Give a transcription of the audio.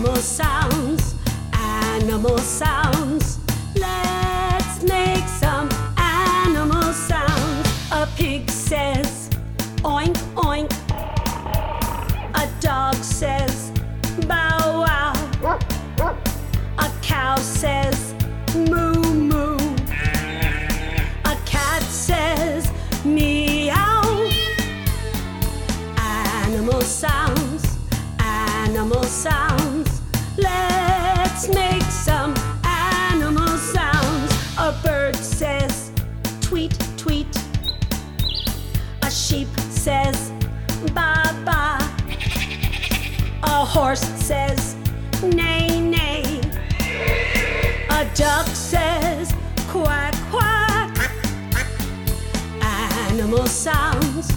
Animal sounds, animal sounds. Let's make some animal sounds. A pig says, oink, oink. A dog says, bow wow. A cow says, moo moo. A cat says, meow. Animal sounds, animal sounds. Let's make some animal sounds. A bird says, tweet, tweet. A sheep says, ba ba. A horse says, neigh, neigh. A duck says, quack, quack. Animal sounds,